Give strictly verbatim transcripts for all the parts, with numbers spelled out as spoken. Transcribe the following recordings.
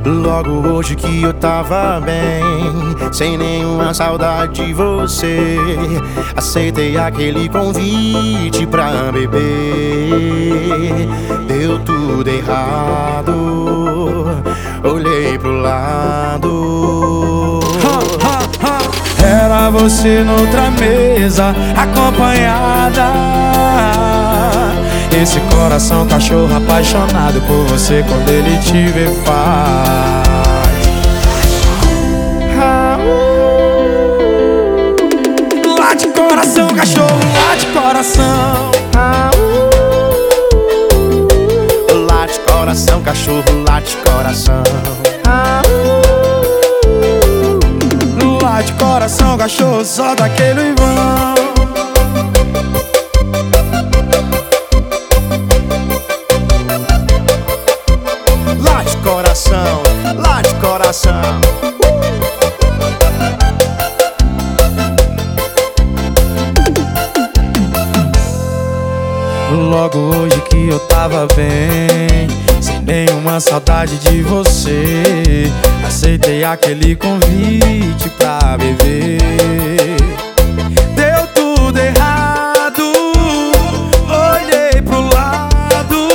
Logo hoje que eu tava bem, sem nenhuma saudade de você, aceitei aquele convite pra beber. Deu tudo errado, olhei pro lado. Era você noutra mesa, acompanhada. Esse coração cachorro apaixonado por você, quando ele te vê faz. Late coração, cachorro, late coração. Late coração, cachorro, late coração. Late coração, cachorro, solta aquele vão. Late coração, late coração. Logo hoje que eu tava bem, sem nenhuma saudade de você, aceitei aquele convite pra beber. Deu tudo errado, olhei pro lado.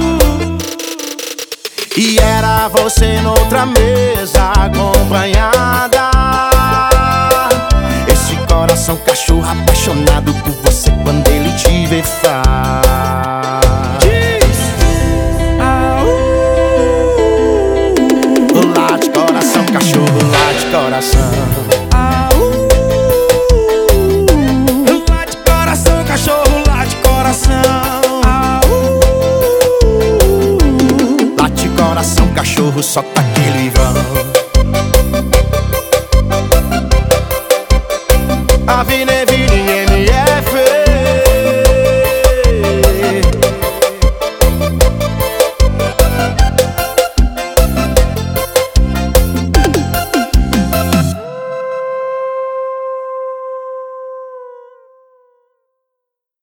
E era você noutra mesa, acompanhada. Esse coração cachorro apaixonado por você, quando ele te vê faz. Late coração, cachorro, late coração. Late coração, cachorro, late coração. Late coração, cachorro, solta aquele vão. Ave